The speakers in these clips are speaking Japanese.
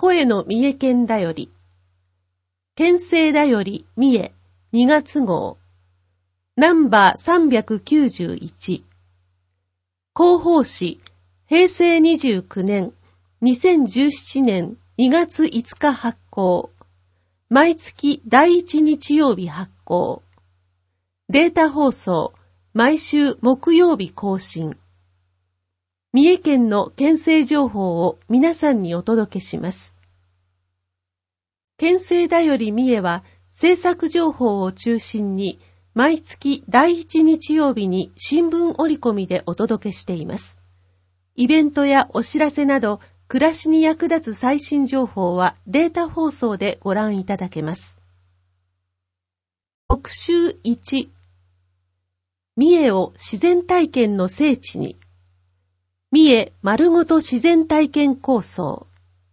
声の三重県だより。県政だより三重2月号。ナンバー391。広報誌、平成29年、2017年2月5日発行。毎月第1日曜日発行。データ放送、毎週木曜日更新。三重県の県政情報を皆さんにお届けします。県政だより三重は政策情報を中心に毎月第1日曜日に新聞折り込みでお届けしています。イベントやお知らせなど暮らしに役立つ最新情報はデータ放送でご覧いただけます。特集1、三重を自然体験の聖地に。三重丸ごと自然体験構想。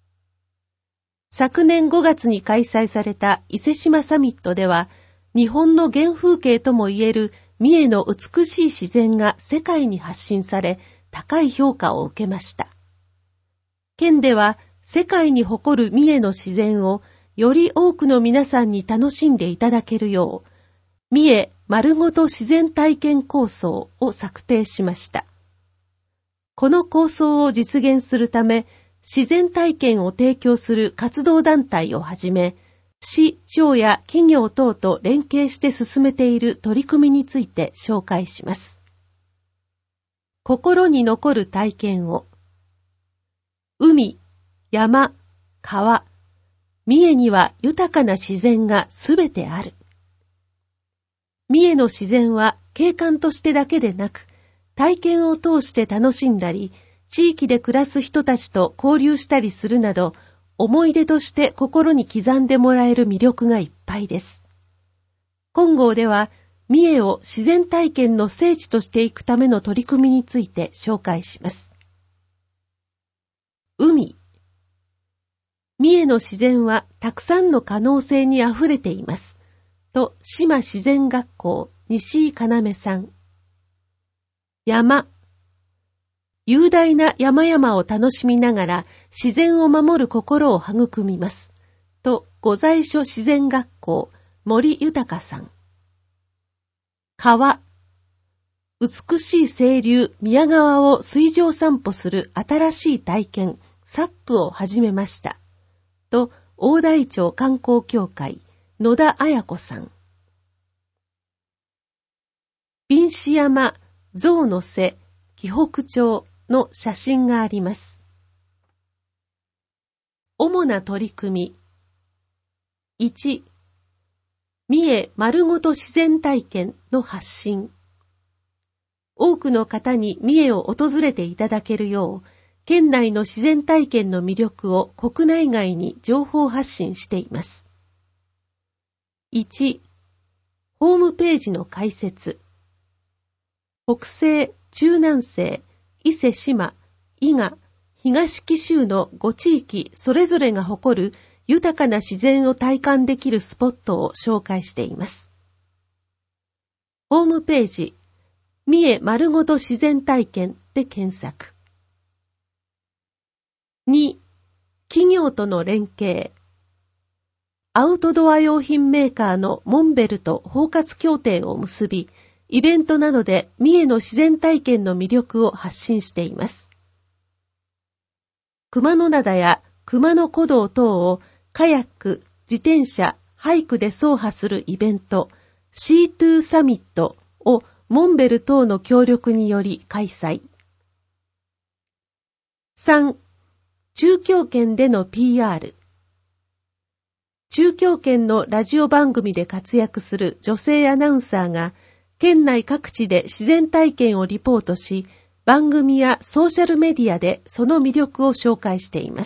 昨年5月に開催された伊勢志摩サミットでは、日本の原風景ともいえる三重の美しい自然が世界に発信され、高い評価を受けました。県では世界に誇る三重の自然をより多くの皆さんに楽しんでいただけるよう、三重丸ごと自然体験構想を策定しました。この構想を実現するため、自然体験を提供する活動団体をはじめ、市、町や企業等と連携して進めている取り組みについて紹介します。心に残る体験を。海、山、川、三重には豊かな自然がすべてある。三重の自然は景観としてだけでなく、体験を通して楽しんだり、地域で暮らす人たちと交流したりするなど、思い出として心に刻んでもらえる魅力がいっぱいです。今号では、三重を自然体験の聖地としていくための取り組みについて紹介します。海。三重の自然はたくさんの可能性にあふれています。と、志摩自然学校、西井要さん。山。雄大な山々を楽しみながら自然を守る心を育みます。と、御在所自然学校、森豊さん。川。美しい清流、宮川を水上散歩する新しい体験、サップを始めました。と、大台町観光協会、野田彩子さん。敏子山、象の背、紀北町の写真があります。主な取り組み。1、三重丸ごと自然体験の発信。多くの方に三重を訪れていただけるよう、県内の自然体験の魅力を国内外に情報発信しています。1、ホームページの開設。北西、中南西、伊勢志摩、伊賀、東紀州の5地域それぞれが誇る豊かな自然を体感できるスポットを紹介しています。ホームページ、三重丸ごと自然体験で検索。2、企業との連携。アウトドア用品メーカーのモンベルと包括協定を結び、イベントなどで三重の自然体験の魅力を発信しています。熊野灘や熊野古道等をカヤック、自転車、ハイクで走破するイベント C2 サミットをモンベル等の協力により開催。3、中京圏での PR。中京圏のラジオ番組で活躍する女性アナウンサーが県内各地で自然体験をリポートし、番組やソーシャルメディアでその魅力を紹介しています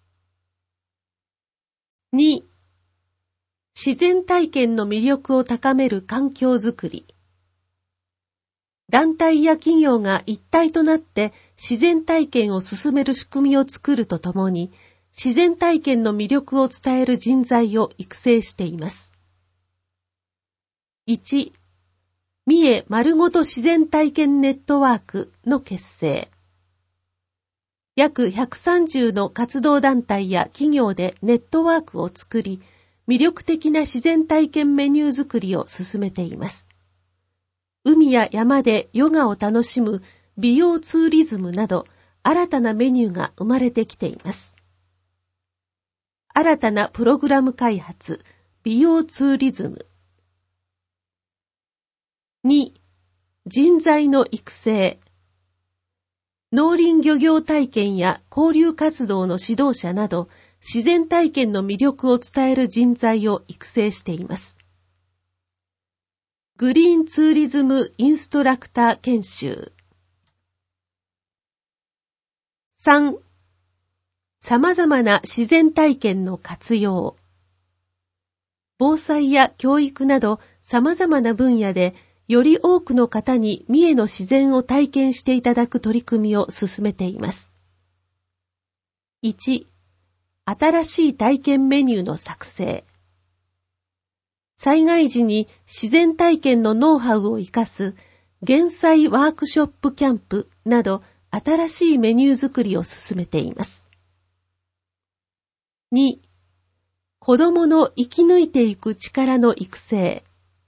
。2、自然体験の魅力を高める環境づくり。団体や企業が一体となって自然体験を進める仕組みを作るとともに、自然体験の魅力を伝える人材を育成しています。1、三重丸ごと自然体験ネットワークの結成。 約130の活動団体や企業でネットワークを作り、魅力的な自然体験メニュー作りを進めています。海や山でヨガを楽しむ美容ツーリズムなど、新たなメニューが生まれてきています。新たなプログラム開発、美容ツーリズム。2、人材の育成。農林漁業体験や交流活動の指導者など、自然体験の魅力を伝える人材を育成しています。グリーンツーリズムインストラクター研修。3、様々な自然体験の活用。防災や教育など様々な分野でより多くの方に三重の自然を体験していただく取り組みを進めています。1、新しい体験メニューの作成。災害時に自然体験のノウハウを生かす減災ワークショップキャンプなど新しいメニュー作りを進めています。2、子どもの生き抜いていく力の育成。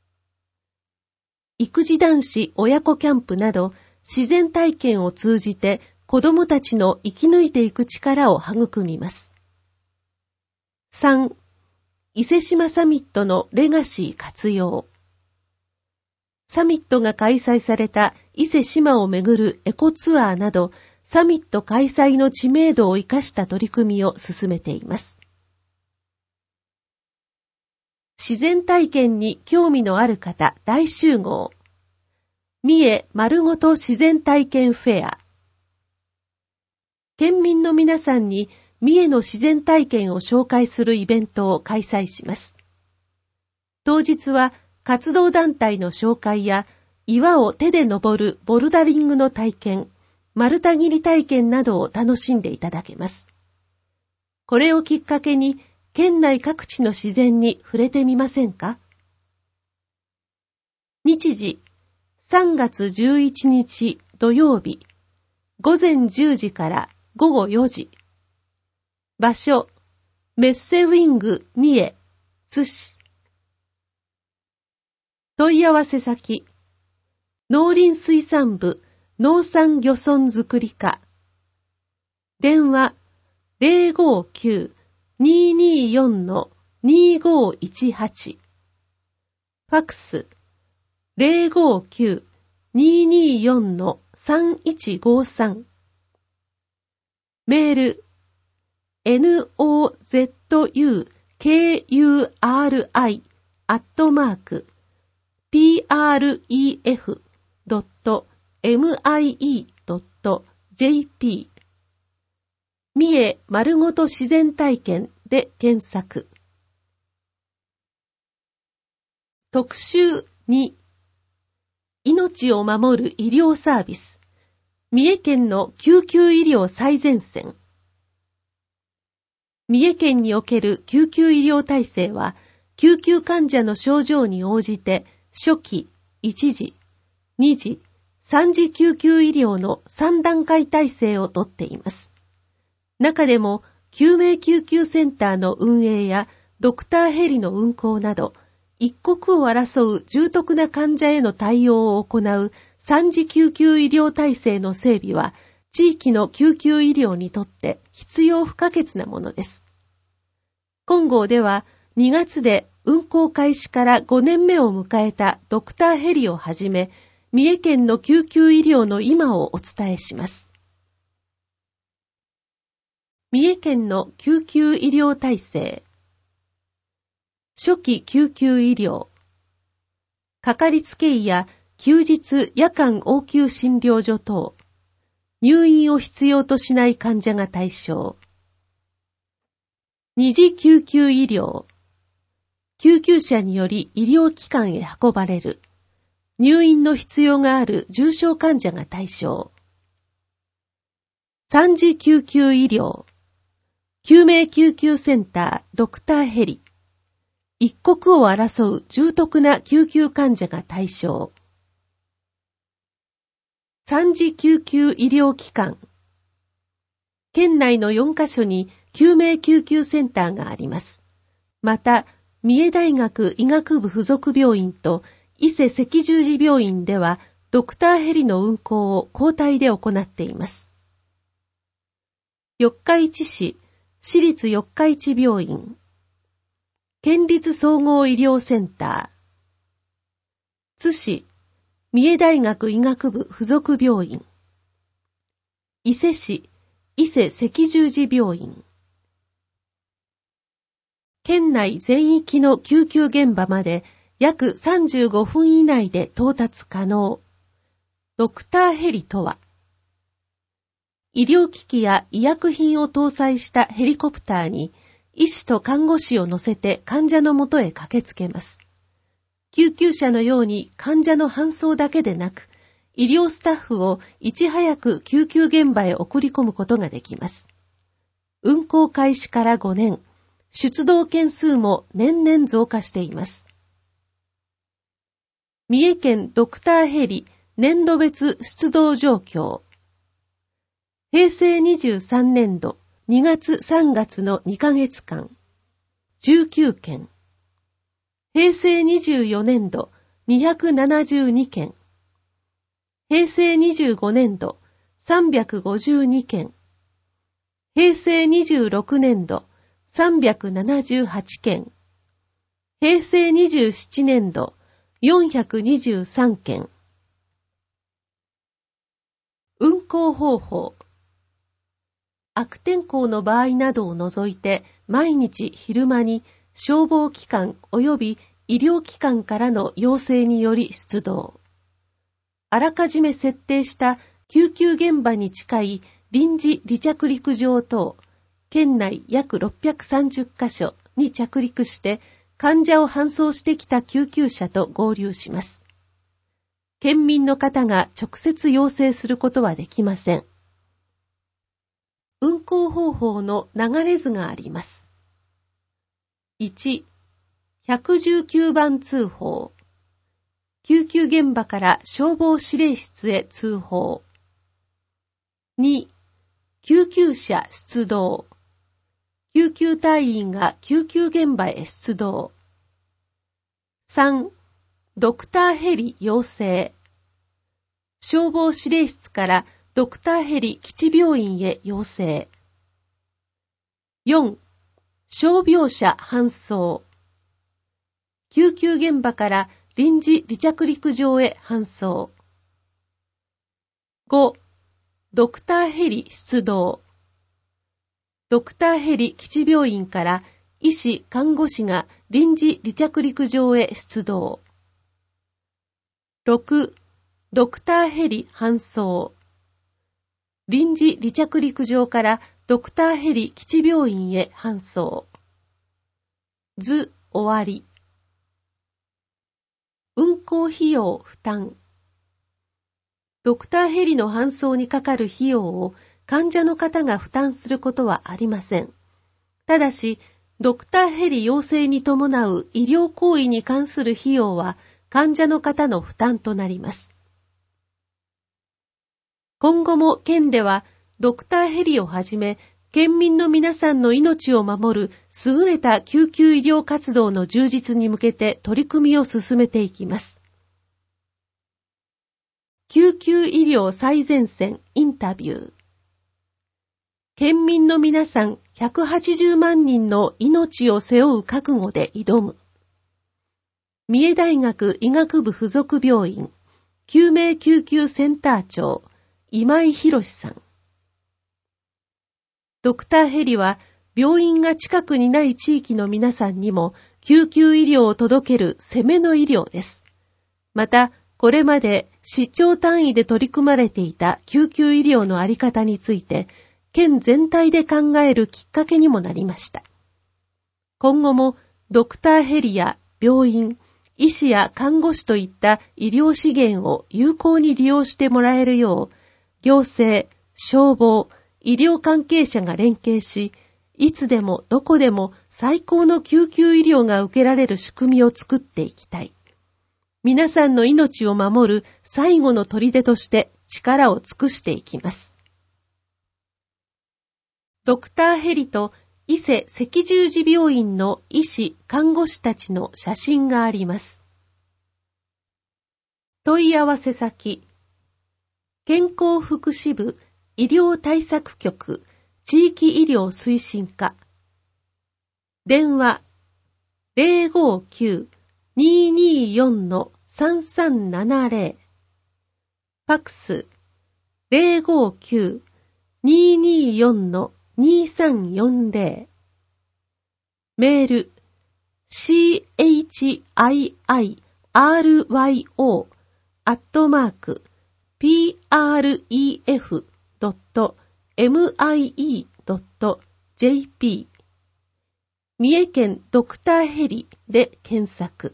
育児男子親子キャンプなど自然体験を通じて子どもたちの生き抜いていく力を育みます。3、伊勢志摩サミットのレガシー活用。サミットが開催された伊勢志摩をめぐるエコツアーなど、サミット開催の知名度を生かした取り組みを進めています。自然体験に興味のある方大集合。三重まるごと自然体験フェア。県民の皆さんに三重の自然体験を紹介するイベントを開催します。当日は活動団体の紹介や岩を手で登るボルダリングの体験、丸太切り体験などを楽しんでいただけます。これをきっかけに県内各地の自然に触れてみませんか？日時3月11日土曜日午前10時から午後4時。場所、メッセウィング三重、津市。問い合わせ先、農林水産部農産漁村づくり課。電話、059-224-2518。ファクス、059-224-3153。メール、nozukuri@pref.mie.jp 三重まるごと自然体験で検索。特集2、命を守る医療サービス。三重県の救急医療最前線。三重県における救急医療体制は、救急患者の症状に応じて、初期、1次、2次、3次救急医療の3段階体制をとっています。中でも、救命救急センターの運営やドクターヘリの運行など、一刻を争う重篤な患者への対応を行う3次救急医療体制の整備は、地域の救急医療にとって必要不可欠なものです。本号では2月で運行開始から5年目を迎えたドクターヘリをはじめ、三重県の救急医療の今をお伝えします。三重県の救急医療体制。初期救急医療。かかりつけ医や休日夜間応急診療所等。入院を必要としない患者が対象。二次救急医療。救急車により医療機関へ運ばれる。入院の必要がある重症患者が対象。三次救急医療。救命救急センター、ドクターヘリ。一刻を争う重篤な救急患者が対象。三次救急医療機関。 県内の4カ所に救命救急センターがあります。また、三重大学医学部附属病院と伊勢赤十字病院ではドクターヘリの運行を交代で行っています。四日市市市立四日市病院、県立総合医療センター、津市三重大学医学部附属病院、伊勢市伊勢赤十字病院。県内全域の救急現場まで約35分以内で到達可能。ドクターヘリとは、医療機器や医薬品を搭載したヘリコプターに医師と看護師を乗せて患者のもとへ駆けつけます。救急車のように患者の搬送だけでなく、医療スタッフをいち早く救急現場へ送り込むことができます。運行開始から5年、出動件数も年々増加しています。三重県ドクターヘリ年度別出動状況。平成23年度2月3月の2ヶ月間、19件。平成24年度272件。平成25年度352件。平成26年度378件。平成27年度423件。運行方法。悪天候の場合などを除いて毎日昼間に消防機関及び医療機関からの要請により出動。あらかじめ設定した救急現場に近い臨時離着陸場等、県内約630カ所に着陸して患者を搬送してきた救急車と合流します。県民の方が直接要請することはできません。運行方法の流れ図があります。1、119番通報。救急現場から消防指令室へ通報。2、救急車出動。救急隊員が救急現場へ出動。3、ドクターヘリ要請。消防指令室からドクターヘリ基地病院へ要請。4、傷病者搬送。救急現場から臨時離着陸場へ搬送。5、ドクターヘリ出動。ドクターヘリ基地病院から医師・看護師が臨時離着陸場へ出動。6、ドクターヘリ搬送。臨時離着陸場からドクターヘリ基地病院へ搬送。図終わり。運行費用負担。ドクターヘリの搬送にかかる費用を患者の方が負担することはありません。ただし、ドクターヘリ要請に伴う医療行為に関する費用は患者の方の負担となります。今後も県ではドクターヘリをはじめ、県民の皆さんの命を守る優れた救急医療活動の充実に向けて取り組みを進めていきます。救急医療最前線インタビュー。県民の皆さん180万人の命を背負う覚悟で挑む。三重大学医学部附属病院救命救急センター長今井博さん。ドクターヘリは病院が近くにない地域の皆さんにも救急医療を届ける攻めの医療です。また、これまで市町単位で取り組まれていた救急医療のあり方について、県全体で考えるきっかけにもなりました。今後もドクターヘリや病院、医師や看護師といった医療資源を有効に利用してもらえるよう、行政、消防、医療関係者が連携し、いつでもどこでも最高の救急医療が受けられる仕組みを作っていきたい。皆さんの命を守る最後の砦として力を尽くしていきます。 ドクターヘリと伊勢赤十字病院の医師・看護師たちの写真があります。問い合わせ先、健康福祉部医療対策局地域医療推進課。電話 059-224-3370。ファックス 059-224-2340。メール chiro@pref.mie.jp 三重県ドクターヘリで検索。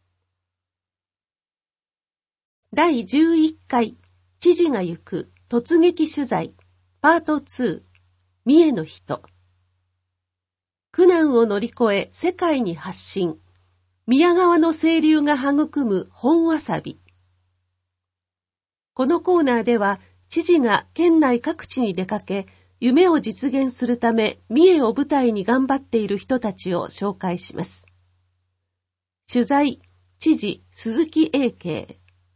第11回知事が行く突撃取材パート2三重の人。苦難を乗り越え世界に発信。宮川の清流が育む本わさび。このコーナーでは知事が県内各地に出かけ、夢を実現するため三重を舞台に頑張っている人たちを紹介します。取材、知事鈴木英慶。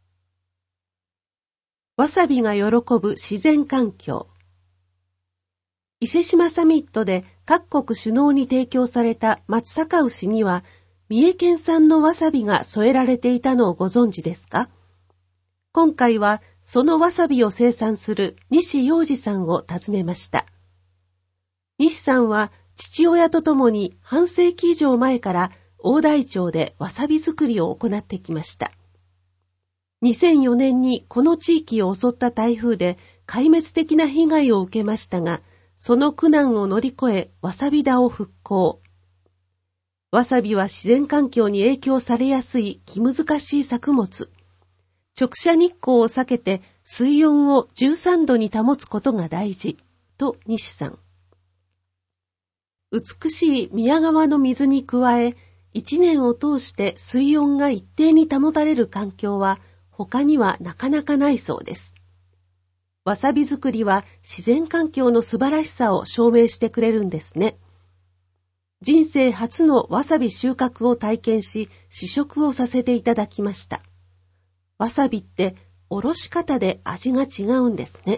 わさびが喜ぶ自然環境。伊勢志摩サミットで各国首脳に提供された松阪牛には、三重県産のわさびが添えられていたのをご存知ですか？今回はそのわさびを生産する西洋二さんを訪ねました。西さんは父親と共に半世紀以上前から大台町でわさび作りを行ってきました。2004年にこの地域を襲った台風で壊滅的な被害を受けましたが、その苦難を乗り越えわさび田を復興。わさびは自然環境に影響されやすい気難しい作物。直射日光を避けて水温を13度に保つことが大事、と西さん。美しい宮川の水に加え、1年を通して水温が一定に保たれる環境は他にはなかなかないそうです。わさび作りは自然環境の素晴らしさを証明してくれるんですね。人生初のわさび収穫を体験し、試食をさせていただきました。わさびっておろし方で味が違うんですね。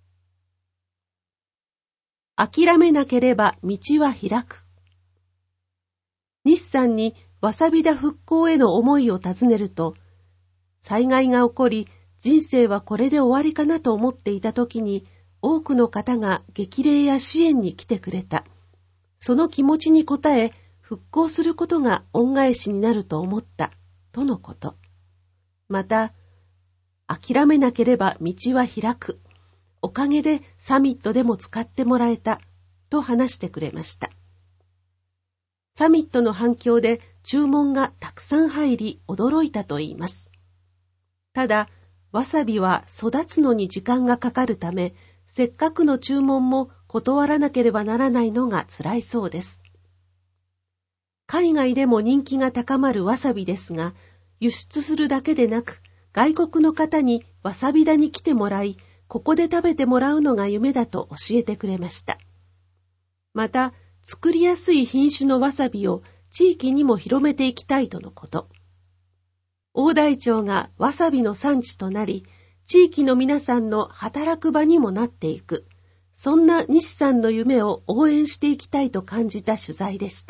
諦めなければ道は開く。西さんにわさび田復興への思いを尋ねると、災害が起こり、人生はこれで終わりかなと思っていた時に、多くの方が激励や支援に来てくれた。その気持ちに応え、復興することが恩返しになると思った、とのこと。また、諦めなければ道は開く。おかげでサミットでも使ってもらえた、と話してくれました。サミットの反響で注文がたくさん入り驚いたといいます。ただ、わさびは育つのに時間がかかるため、せっかくの注文も断らなければならないのが辛いそうです。海外でも人気が高まるわさびですが、輸出するだけでなく、外国の方にわさび田に来てもらい、ここで食べてもらうのが夢だと教えてくれました。また、作りやすい品種のわさびを地域にも広めていきたいとのこと。大台町がわさびの産地となり、地域の皆さんの働く場にもなっていく。そんな西さんの夢を応援していきたいと感じた取材でした。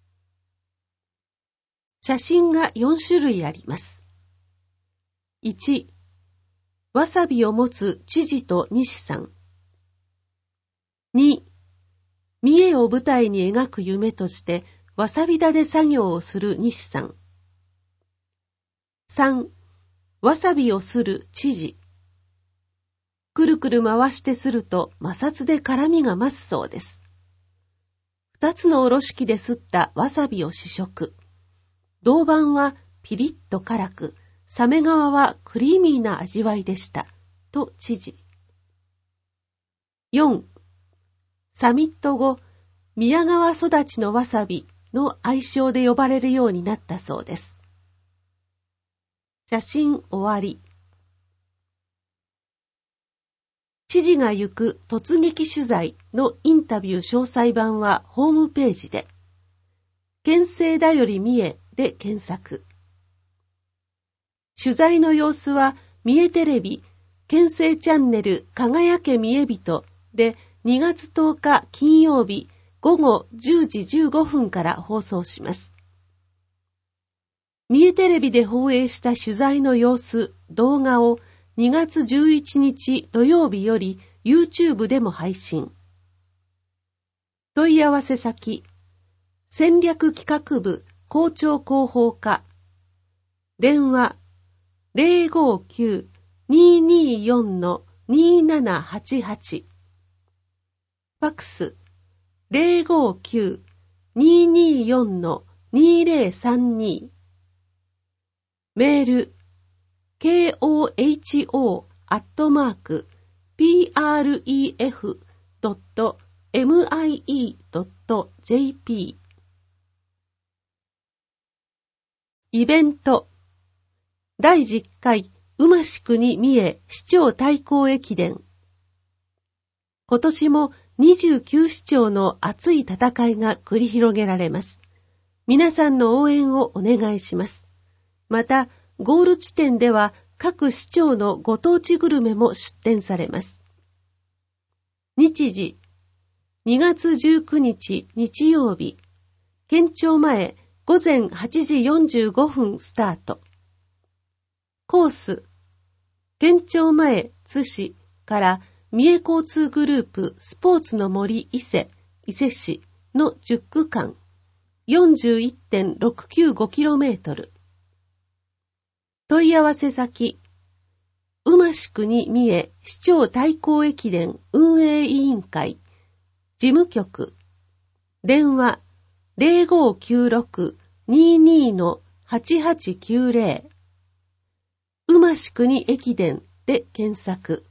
写真が4種類あります。1、わさびを持つ知事と西さん。2、三重を舞台に描く夢としてわさび田で作業をする西さん。3、わさびをする知事。くるくる回してすると摩擦で辛みが増すそうです。2つのおろし器ですったわさびを試食。銅板はピリッと辛く、サメ側はクリーミーな味わいでした。と知事。4、サミット後、宮川育ちのわさびの愛称で呼ばれるようになったそうです。写真終わり。 知事が行く突撃取材のインタビュー詳細版はホームページで、県政だより三重で検索。取材の様子は三重テレビ、県政チャンネル輝け三重人で2月10日金曜日午後10時15分から放送します。三重テレビで放映した取材の様子、動画を2月11日土曜日より YouTube でも配信。問い合わせ先、戦略企画部校長広報課、電話 059-224-2788、ファックス 059-224-2032、メール koho@pref.mie.jp。 イベント第10回馬志国三重市長対抗駅伝。今年も29市長の熱い戦いが繰り広げられます。皆さんの応援をお願いします。また、ゴール地点では各市長のご当地グルメも出店されます。日時、2月19日日曜日、県庁前午前8時45分スタート。コース、県庁前津市から三重交通グループスポーツの森伊勢市の10区間、41.695km。問い合わせ先、馬志国三重市長対抗駅伝運営委員会、事務局、電話 0596-22-8890、馬志国駅伝で検索。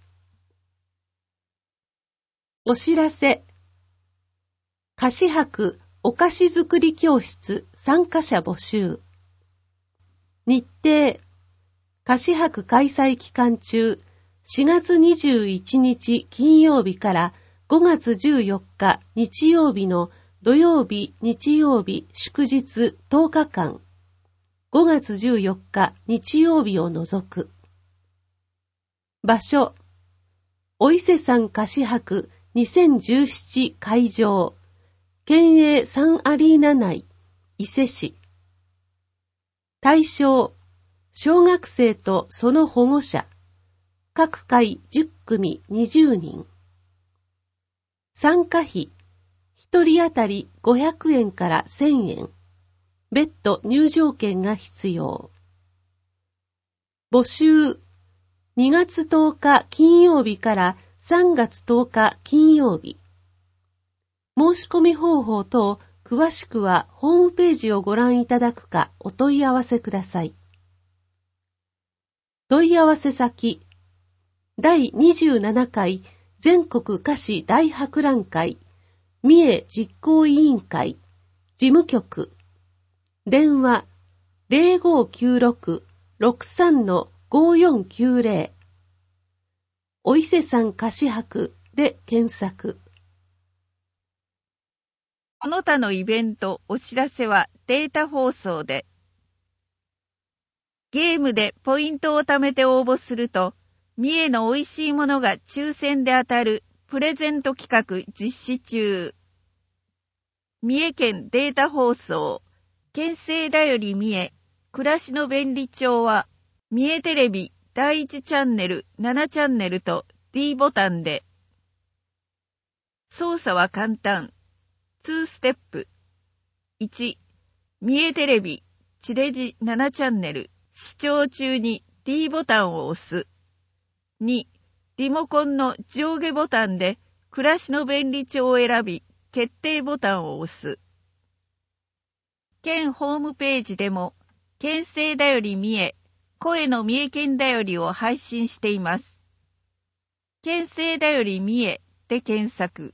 お知らせ、菓子博お菓子作り教室参加者募集。日程、菓子博開催期間中、4月21日金曜日から5月14日日曜日の土曜日、日曜日、祝日10日間、5月14日日曜日を除く。場所、お伊勢山菓子博2017会場、県営サンアリーナ内、伊勢市。対象、小学生とその保護者、各回10組20人。参加費、1人当たり500円から1000円。別途入場券が必要。募集、2月10日金曜日から3月10日金曜日。申し込み方法等、詳しくはホームページをご覧いただくかお問い合わせください。問い合わせ先、第27回全国菓子大博覧会三重実行委員会事務局、電話 0596-63-5490、お伊勢山菓子博で検索。 この他のイベント、お知らせはデータ放送で。ゲームでポイントを貯めて応募すると、三重の美味しいものが抽選で当たるプレゼント企画実施中。三重県データ放送、県政だより三重、暮らしの便利帳は、三重テレビ第1チャンネル、7チャンネルと D ボタンで。操作は簡単。2ステップ。1、三重テレビ、地デジ7チャンネル、視聴中に D ボタンを押す。2、リモコンの上下ボタンで暮らしの便利帳を選び、決定ボタンを押す。県ホームページでも、県政だより三重、声の三重県だよりを配信しています。県政だより三重で検索。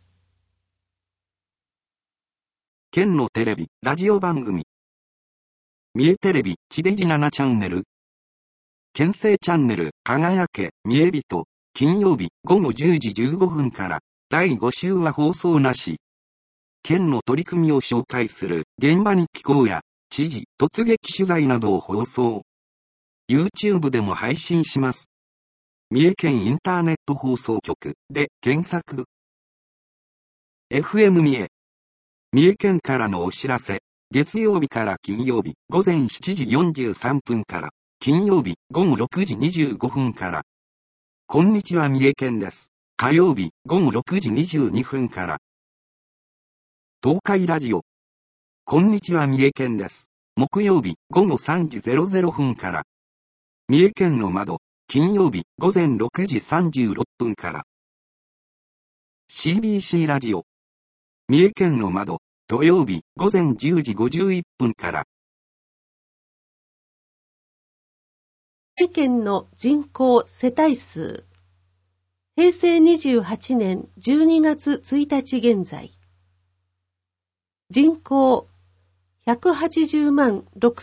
県のテレビ、ラジオ番組。三重テレビ、地デジ7チャンネル。県政チャンネル、輝け、三重人。 金曜日午後10時15分から第5週は放送なし。県の取り組みを紹介する現場日記講や知事突撃取材などを放送。YouTube でも配信します。三重県インターネット放送局で検索。FM 三重。三重県からのお知らせ。月曜日から金曜日午前7時43分から、金曜日午後6時25分から。こんにちは三重県です。火曜日午後6時22分から。東海ラジオ。こんにちは三重県です。木曜日午後3時00分から。三重県の窓。金曜日午前6時36分から。CBC ラジオ。三重県の窓。土曜日午前10時51分から。 三重県の人口世帯数。平成28年12月1日現在。人口180万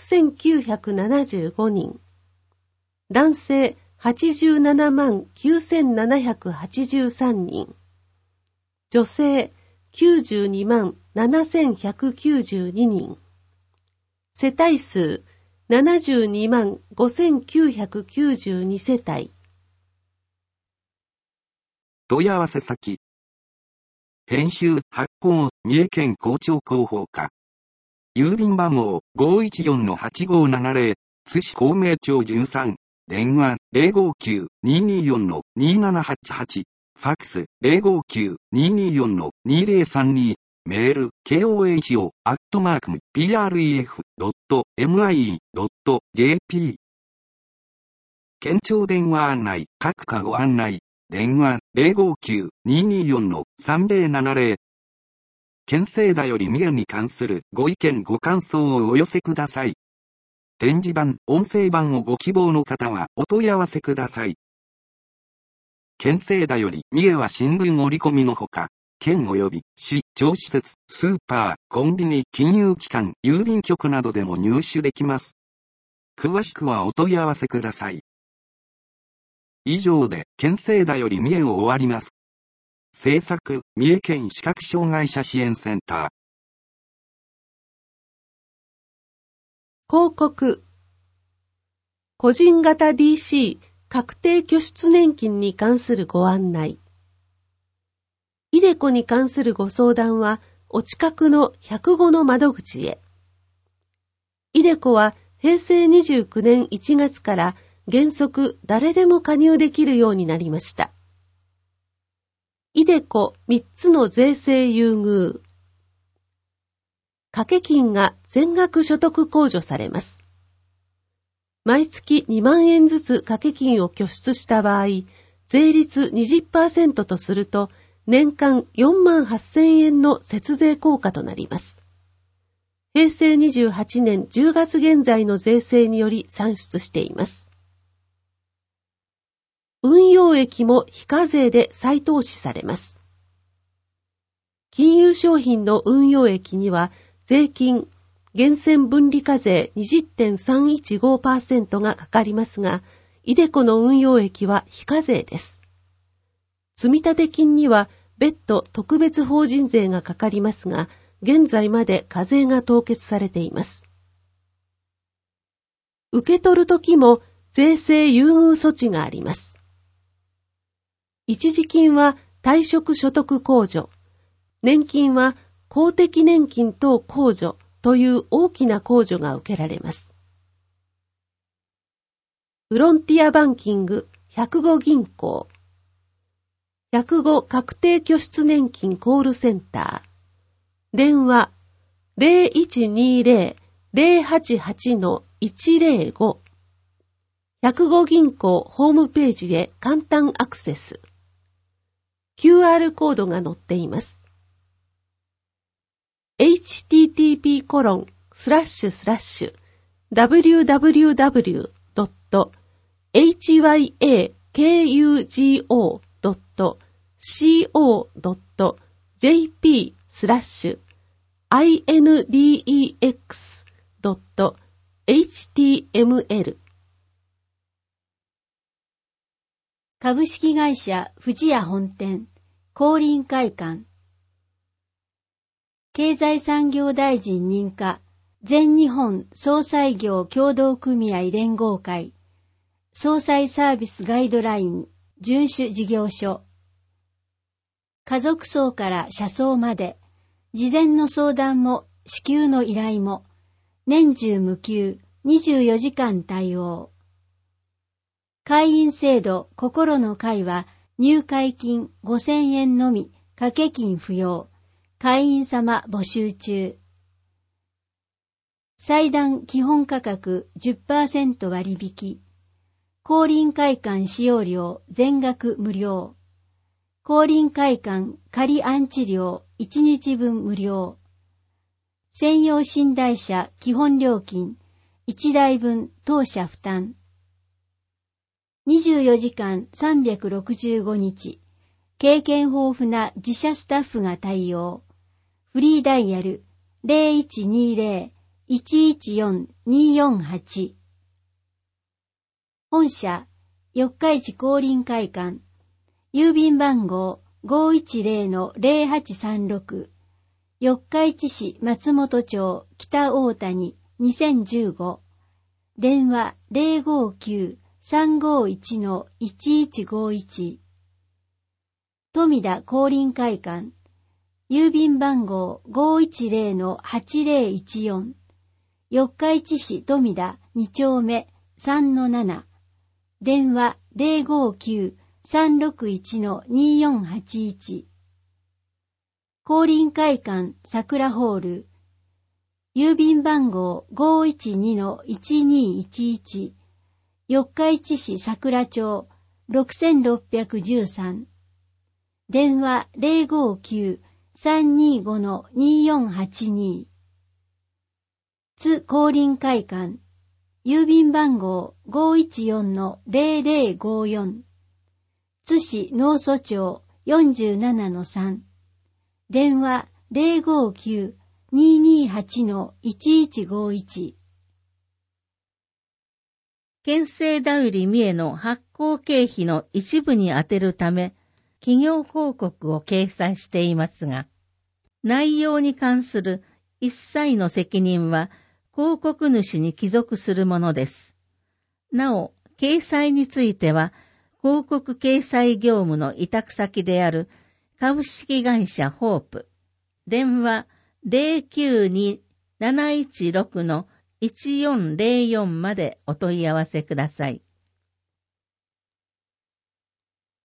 6975人。男性87万9783人。女性92万7192人。世帯数72万5992世帯。 問い合わせ先。編集発行三重県校長広報課。郵便番号 514-8570 津市公明町13。電話 059-224-2788。ファックス 059-224-2032。メール koho@pref.mie.jp。県庁電話案内各課ご案内。電話 059-224-3070。県政だより三重に関するご意見ご感想をお寄せください。展示版、音声版をご希望の方はお問い合わせください。県政だより三重は新聞折り込みのほか、県及び市、町施設、スーパー、コンビニ、金融機関、郵便局などでも入手できます。詳しくはお問い合わせください。以上で県政だより三重を終わります。制作、三重県視覚障害者支援センター。 広告。個人型 DC 確定拠出年金に関するご案内。イデコに関するご相談は、お近くの105の窓口へ。イデコは平成29年1月から原則誰でも加入できるようになりました。イデコ3つの税制優遇。掛金が全額所得控除されます。毎月2万円ずつ掛金を拠出した場合、税率 20% とすると、年間4万8000円の節税効果となります。平成28年10月現在の税制により算出しています。運用益も非課税で再投資されます。金融商品の運用益には、税金、源泉分離課税 20.315% がかかりますが、イデコの運用益は非課税です。積立金には別途特別法人税がかかりますが、現在まで課税が凍結されています。受け取るときも税制優遇措置があります。一時金は退職所得控除、年金は公的年金等控除という大きな控除が受けられます。フロンティアバンキング105銀行、105確定拠出年金コールセンター、電話 0120-088-105、105銀行ホームページへ簡単アクセス。QR コードが載っています。http://www.hykugo.index.html 株式会社富士屋本店、光臨会館。経済産業大臣認可、全日本総裁業協同組合連合会、総裁サービスガイドライン、遵守事業所。家族層から社層まで、事前の相談も支給の依頼も、年中無休、24時間対応。会員制度心の会は入会金5000円のみ、掛け金不要。会員様募集中。祭壇基本価格 10% 割引。光臨会館使用料全額無料。光臨会館仮安置料1日分無料。専用寝台車基本料金1台分当社負担。24時間365日、経験豊富な自社スタッフが対応。フリーダイヤル 0120-114-248。本社、四日市光臨会館。郵便番号 510-0836。四日市市松本町北大谷2015。電話 059-351-1151。富田光臨会館。郵便番号 510-8014。四日市市富田2丁目 3-7。電話 059-361-2481。光臨会館桜ホール。郵便番号 512-1211。四日市市桜町6613。電話 059-325-2482。津光臨会館。郵便番号 514-0054。津市農蘇町 47-3。電話 059-228-1151。 県政だより三重の発行経費の一部に充てるため、企業広告を掲載していますが、内容に関する一切の責任は広告主に帰属するものです。なお、掲載については、広告掲載業務の委託先である株式会社ホープ、電話 092-716-1404 までお問い合わせください。